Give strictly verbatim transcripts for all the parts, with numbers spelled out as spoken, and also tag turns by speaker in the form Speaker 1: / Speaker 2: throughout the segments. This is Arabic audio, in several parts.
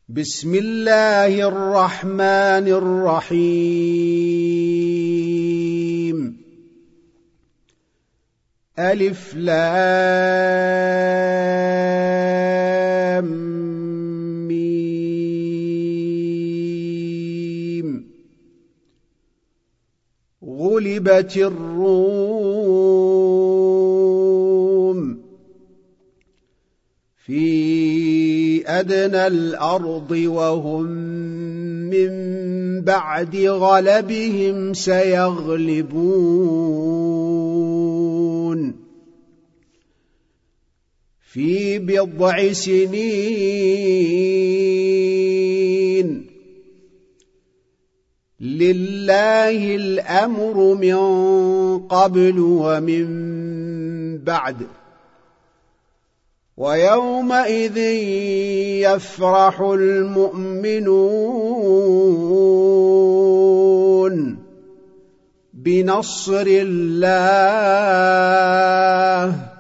Speaker 1: بسم الله الرحمن الرحيم. ألف لام ميم. غلبت الروم في أدنى الأرض وهم من بعد غلبهم سيغلبون في بضع سنين. لله الأمر من قبل ومن بعد، ويومئذ يفرح المؤمنون بنصر الله،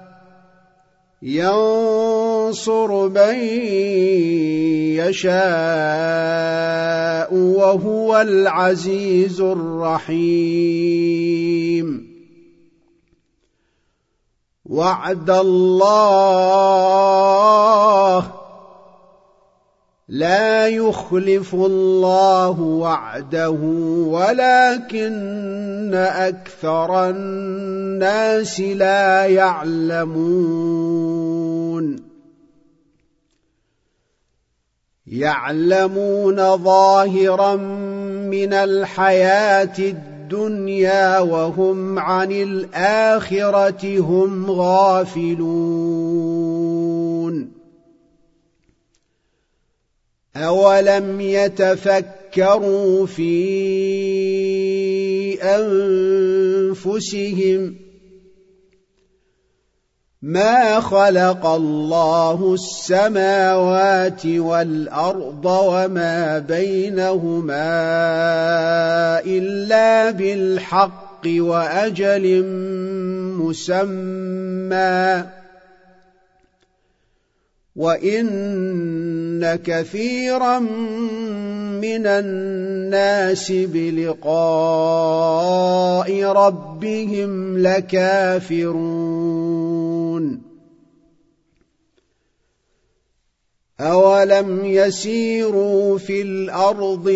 Speaker 1: ينصر من يشاء وهو العزيز الرحيم. وعد الله، لا يخلف الله وعده ولكن أكثر الناس لا يعلمون. يعلمون ظاهرا من الحياة الدنيا وهم عن الآخرة هم غافلون. أولم يتفكروا في أنفسهم ما خلق الله السماوات والأرض وما بينهما إلا بالحق وأجل مسمى، وإن كثيرا من الناس بلقاء ربهم لكافرون. أولم يسيروا في الأرض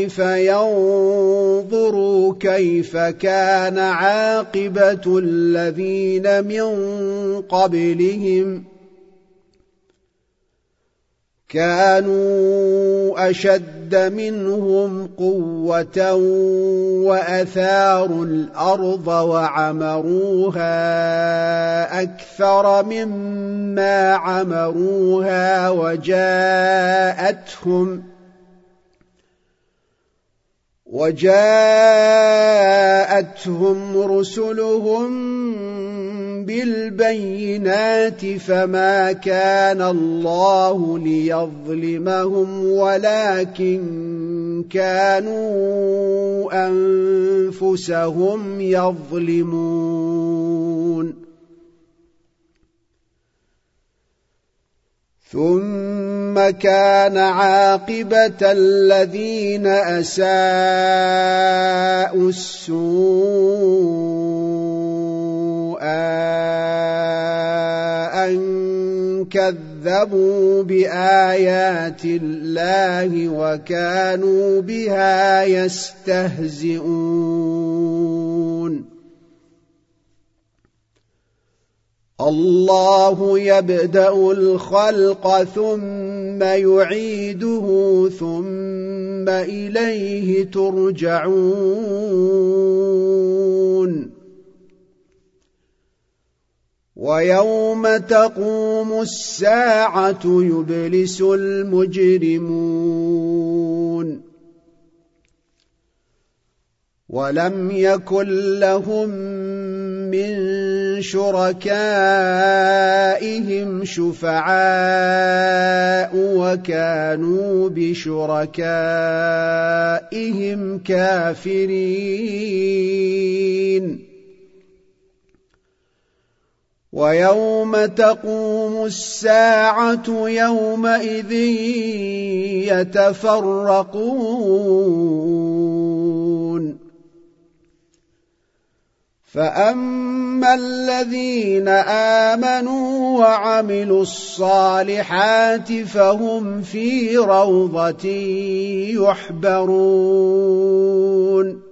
Speaker 1: فينظروا كيف كان عاقبة الذين من قبلهم، كانوا أشد منهم قوة وأثاروا الأرض وعمروها أكثر مما عمروها، وجاءتهم وجاءتهم رسلهم بالبينات، فما كان الله ليظلمهم ولكن كانوا أنفسهم يظلمون. ثم كان عاقبة الذين أساءوا السوء أن كذبوا بآيات الله وكانوا بها يستهزئون. الله يبدأ الخلق ثم يعيده ثم إليه ترجعون. ويوم تقوم الساعة يبلس المجرمون، ولم يكن لهم من شركائهم شفعاء وكانوا بشركائهم كافرين. ويوم تقوم الساعة يومئذ يتفرقون فأما الذين آمنوا وعملوا الصالحات فهم في روضة يحبرون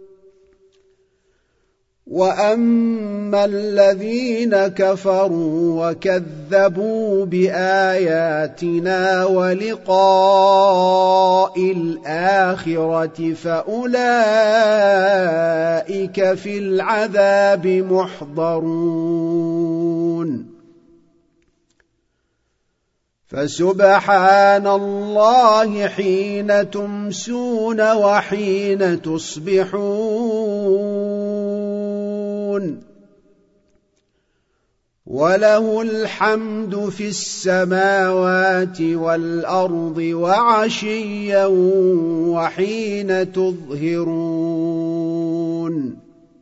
Speaker 1: وأما الذين كفروا وكذبوا بآياتنا ولقاء الآخرة فأولئك في العذاب محضرون فسبحان الله حين تمسون وحين تصبحون وله الحمد في السماوات والأرض وعشيا وحين تظهرون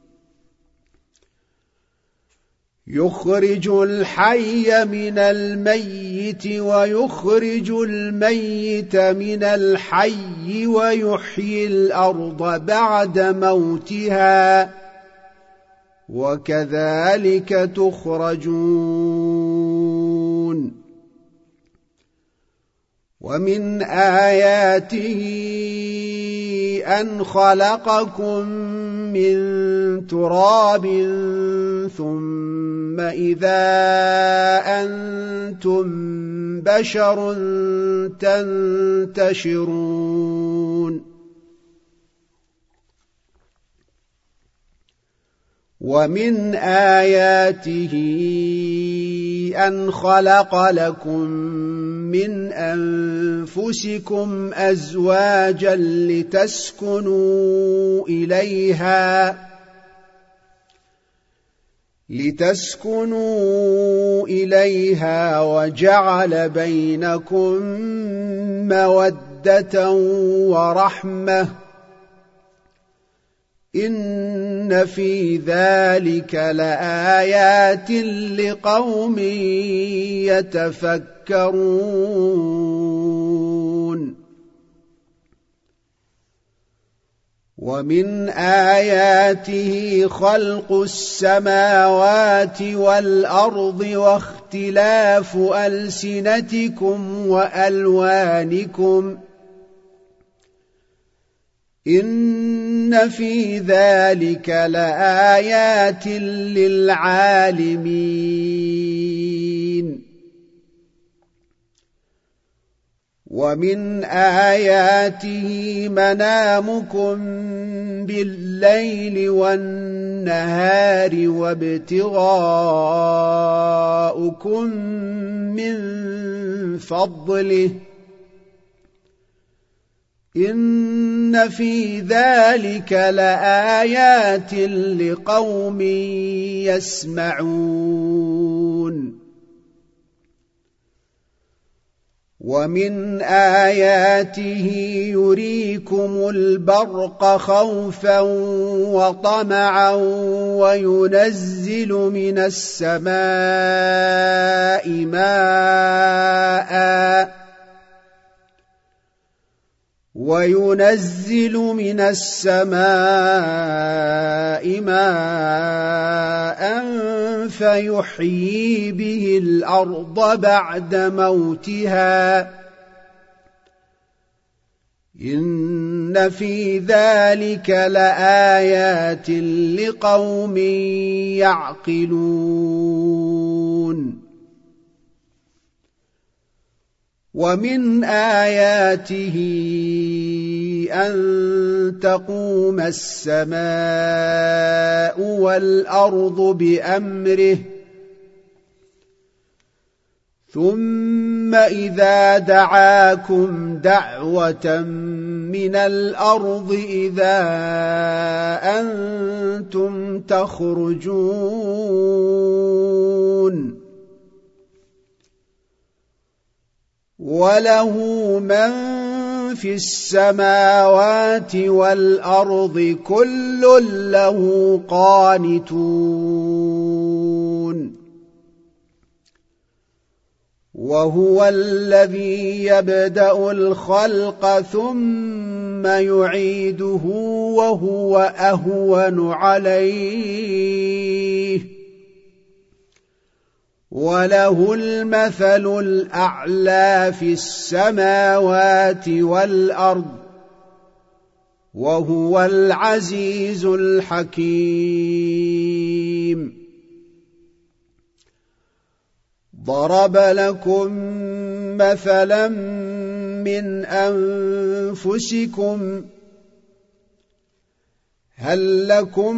Speaker 1: يخرج الحي من الميت ويخرج الميت من الحي ويحيي الأرض بعد موتها وكذلك تخرجون ومن آياته أن خلقكم من تراب ثم إذا أنتم بشر تنتشرون ومن آياته أن خلق لكم من أنفسكم أزواجا لتسكنوا إليها لتسكنوا إليها وجعل بينكم مودة ورحمة إن في ذلك لآيات لقوم يتفكرون ومن آياته خلق السماوات والأرض واختلاف ألسنتكم وألوانكم إن في ذلك لآيات للعالمين ومن آياته منامكم بالليل والنهار وابتغاؤكم من فضله إن في ذلك لآيات لقوم يسمعون ومن آياته يريكم البرق خوفا وطمعا وينزل من السماء ماء وينزل من السماء ماء فيحيي به الأرض بعد موتها إن في ذلك لآيات لقوم يعقلون ومن آياته أن تقوم السماء والأرض بأمره ثم إذا دعاكم دعوة من الأرض إذا أنتم تخرجون وله من في السماوات والأرض كل له قانتون وهو الذي يبدأ الخلق ثم يعيده وهو أهون عليه وله المثل الأعلى في السماوات والأرض وهو العزيز الحكيم. ضرب لكم مثلا من أنفسكم هل لكم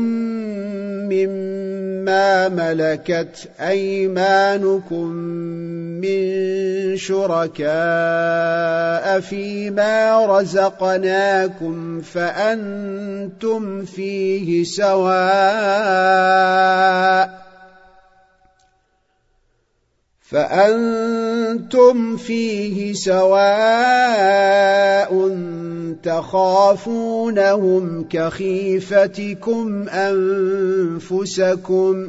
Speaker 1: مما ملكت أيمانكم من شركاء فيما رزقناكم فأنتم فيه سواء فأنتم فيه سواء تخافونهم كخيفتكم أنفسكم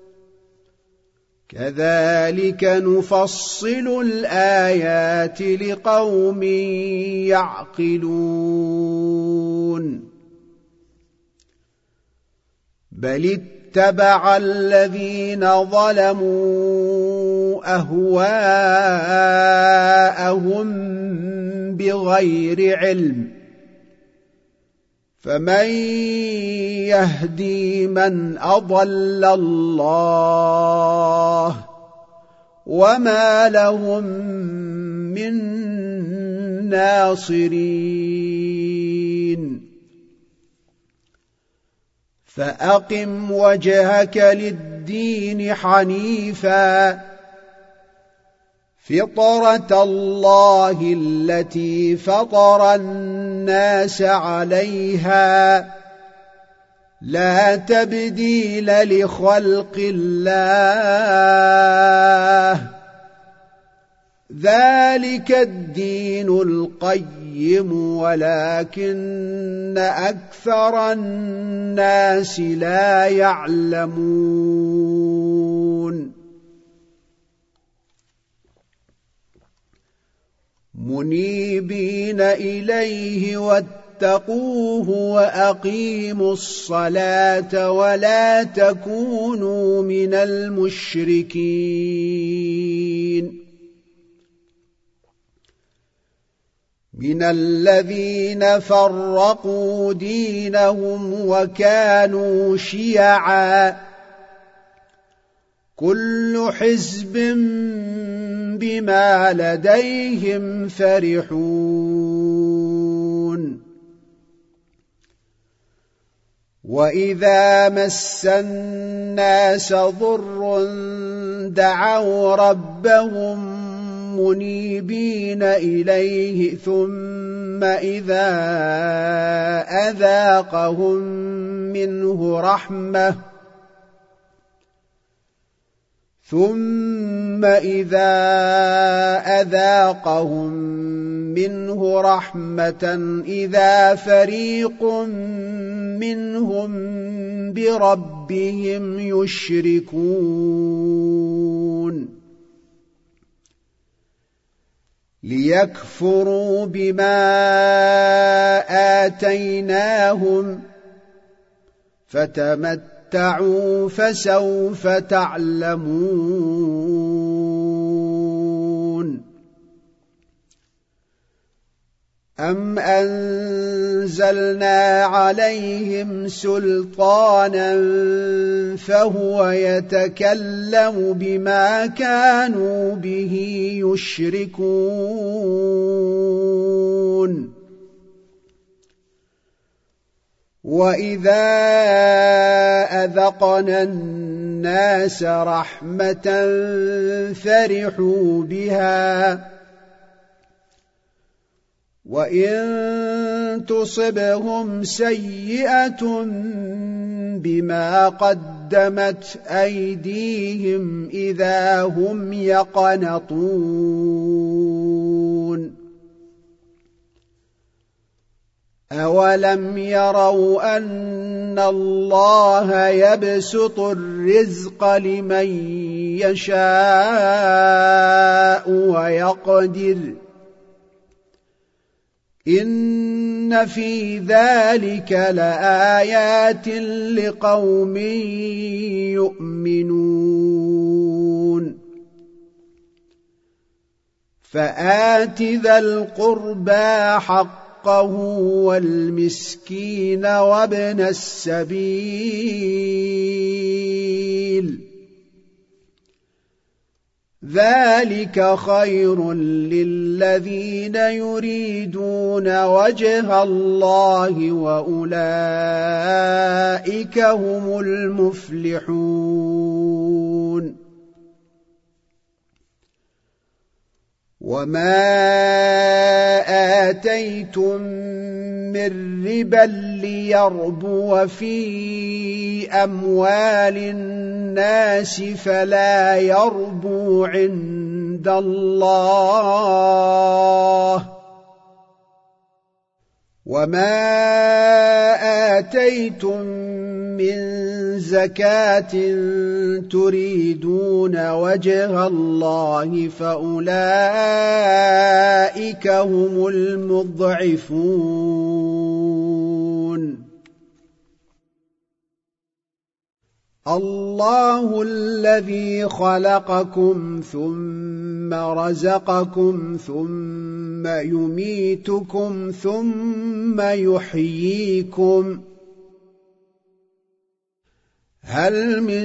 Speaker 1: كذلك نفصل الآيات لقوم يعقلون. بل اتبع الذين ظلموا أهواءهم بغير علم فمن يهدي من أضل الله وما لهم من ناصرين. فأقم وجهك للدين حنيفا فطرة الله التي فطر الناس عليها لا تبديل لخلق الله ذلك الدين القيم ولكن أكثر الناس لا يعلمون. منيبين إليه واتقوه وأقيموا الصلاة ولا تكونوا من المشركين. من الذين فرقوا دينهم وكانوا شيعا كل حزب بما لديهم فرحون. وإذا مس الناس ضر دعوا ربهم منيبين إليه ثم إذا أذاقهم منه رحمة ثم إذا أذاقهم منه رحمة إذا فريق منهم بربهم يشركون. ليكفروا بما آتيناهم فتمتعوا فسوف تعلمون. أم أنزلنا عليهم سلطانا فهو يتكلم بما كانوا به يشركون. وإذا أذقنا الناس رحمة فرحوا بها وإن تصبهم سيئة بما قدمت أيديهم إذا هم يقنطون. أولم يروا أن إن الله يبسط الرزق لمن يشاء ويقدر إن في ذلك لآيات لقوم يؤمنون فآت ذا القربى حقه والمسكين وابن السبيل ذلك خير للذين يريدون وجه الله وأولئك هم المفلحون وما آتيتم من ربا ليربو في أموال الناس فلا يربو عند الله وما آتيتم من زكاة تريدون وجه الله فأولئك هم المضعفون الله الذي خلقكم ثم رزقكم ثم يميتكم ثم يحييكم هل من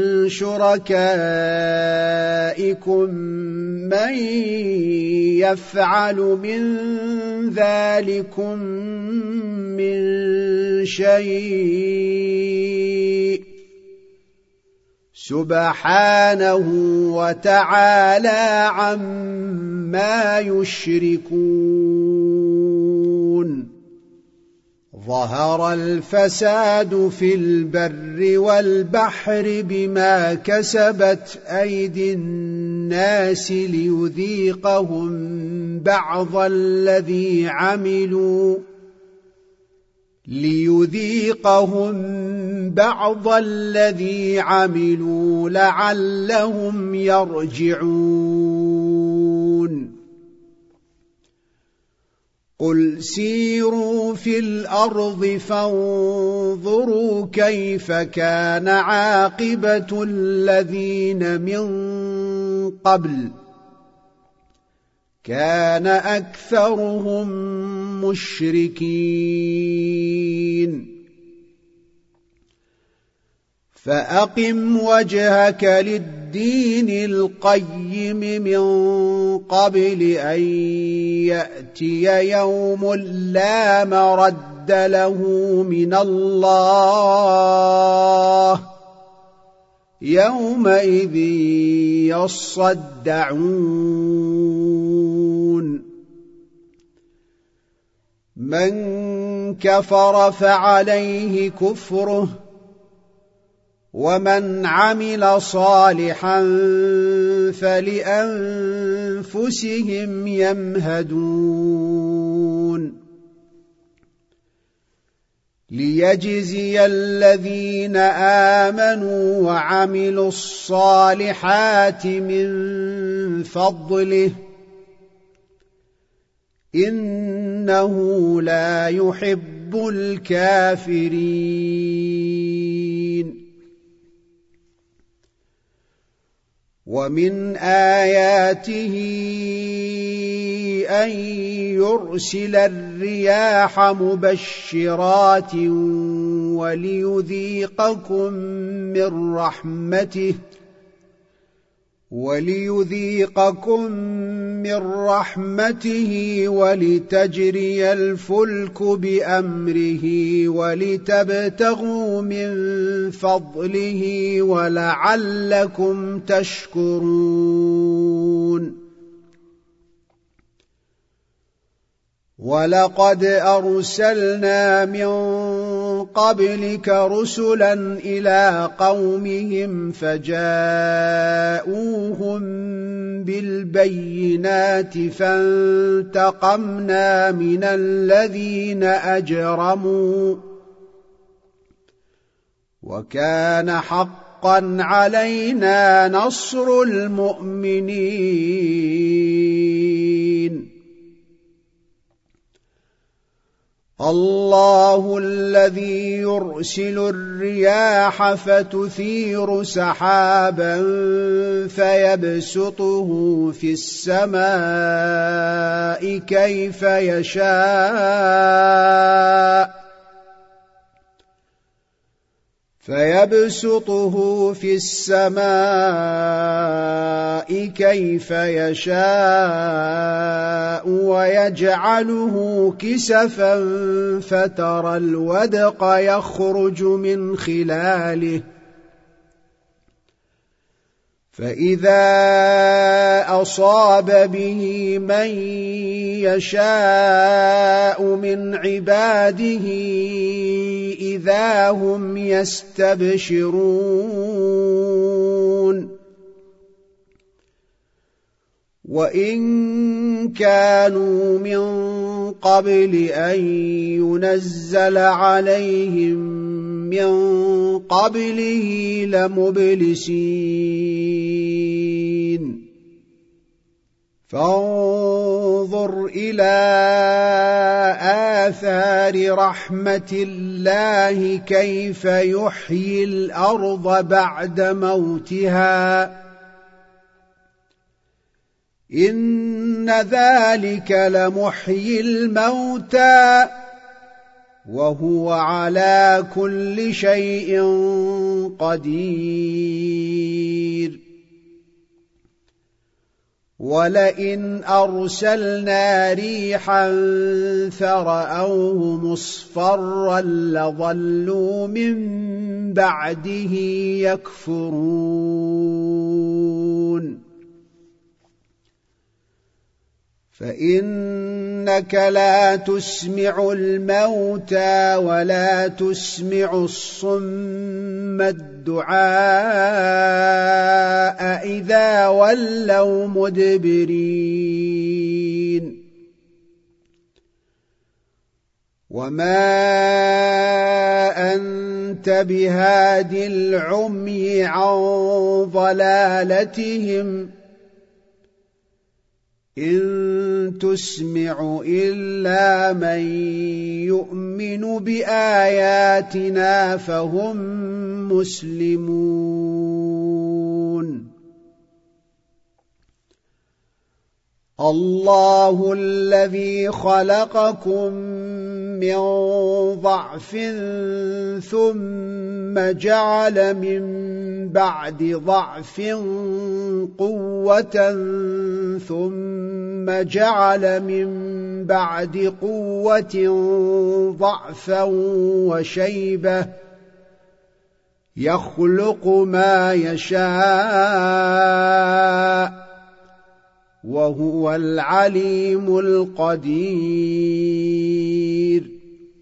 Speaker 1: شركائكم من يفعل من ذلكم من شيء سبحانه وتعالى عما يشركون ظهر الفساد في البر والبحر بما كسبت أيدي الناس ليذيقهم بعض الذي عملوا ليذيقهم بعض الذي عملوا لعلهم يرجعون قل سيروا في الأرض فانظروا كيف كان عاقبة الذين من قبل كان أكثرهم مشركين فأقم وجهك للدين القيم من قبل أن يأتي يوم لا مرد له من الله يومئذ يصدعون من كفر فعليه كفره ومن عمل صالحا فلأنفسهم يمهدون ليجزي الذين آمنوا وعملوا الصالحات من فضله إنه لا يحب الكافرين ومن آياته أن يرسل الرياح مبشرات وليذيقكم من رحمته وليذيقكم من رحمته ولتجري الفلك بأمره ولتبتغوا من فضله ولعلكم تشكرون ولقد أرسلنا من قبلك رسلا إلى قومهم فجاءوهم بالبينات فانتقمنا من الذين أجرموا وكان حقا علينا نصر المؤمنين. الله الذي يرسل الرياح فتثير سحابا فيبسطه في السماء كيف يشاء فيبسطه في السماء كيف يشاء ويجعله كسفا فترى الودق يخرج من خلاله فإذا أصاب به من يشاء من عباده إذا هم يستبشرون. وإن كانوا من قبل أن ينزل عليهم من قبله لمبلسين. فانظر إلى آثار رحمة الله كيف يحيي الأرض بعد موتها إن ذلك لمحيي الموتى وهو على كل شيء قدير. ولئن أرسلنا ريحا فرأوه مصفرا لظلوا من بعده يكفرون. فإنك لا تسمع الموتى ولا تسمع الصم الدعاء إذا ولوا مدبرين. وما أنت بهاد العمي عن ضلالتهم إن تسمع إلا من يؤمن بآياتنا فهم مسلمون. الله الذي خلقكم من ضعف ثم جعل من بعد ضعف قوة ثم جعل من بعد قوة ضعفا وشيبة يخلق ما يشاء وهو العليم القدير.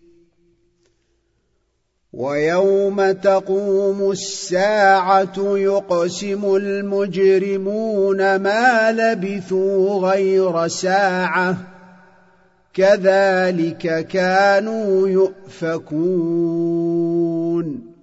Speaker 1: ويوم تقوم الساعة يقسم المجرمون ما لبثوا غير ساعة كذلك كانوا يؤفكون.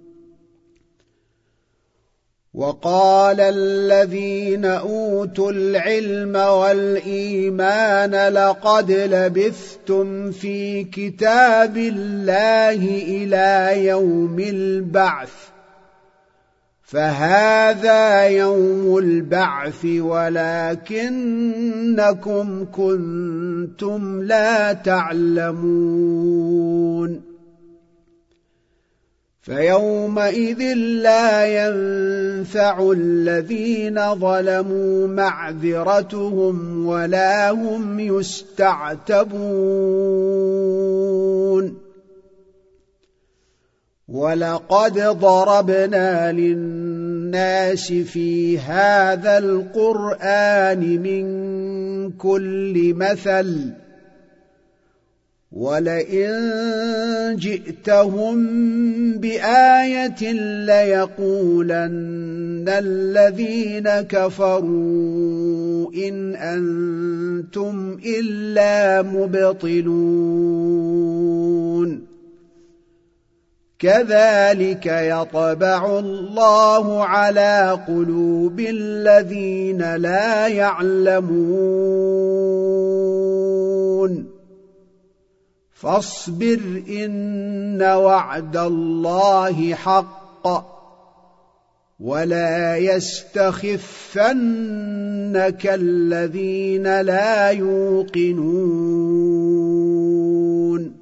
Speaker 1: وقال الذين أوتوا العلم والإيمان لقد لبثتم في كتاب الله إلى يوم البعث فهذا يوم البعث ولكنكم كنتم لا تعلمون. فيومئذ لا ينفع الذين ظلموا معذرتهم ولا هم يستعتبون. ولقد ضربنا للناس في هذا القرآن من كل مثل ولئن جئتهم بآية ليقولن الذين كفروا إن أنتم إلا مبطلون. كذلك يطبع الله على قلوب الذين لا يعلمون فاصبر إن وعد الله حق ولا يستخفنك الذين لا يوقنون